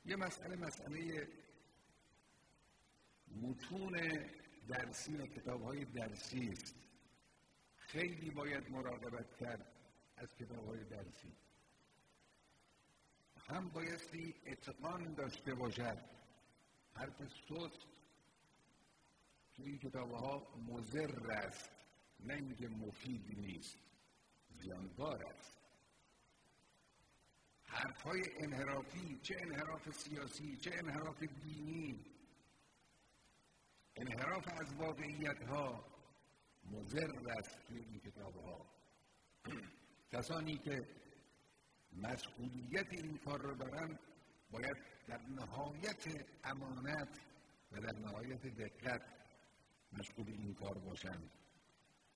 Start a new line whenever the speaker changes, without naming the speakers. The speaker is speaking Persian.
یه مسئله متون درسی و کتاب‌های درسی است. خیلی باید مراقبت کرد از کتاب‌های درسی. هم بایستی اتقان داشته باشد. حرف سست توی این کتاب‌ها مضر است، نه اینکه مفید نیست، زیانبار است. حرف‌های انحرافی، چه انحراف سیاسی، چه انحراف دینی، انحراف از واقعیت‌ها مضر است توی این کتاب‌ها. کسانی که مسئولیت این کار رو دارن باید در نهایت امانت و در نهایت دقت مشغول این کار باشند.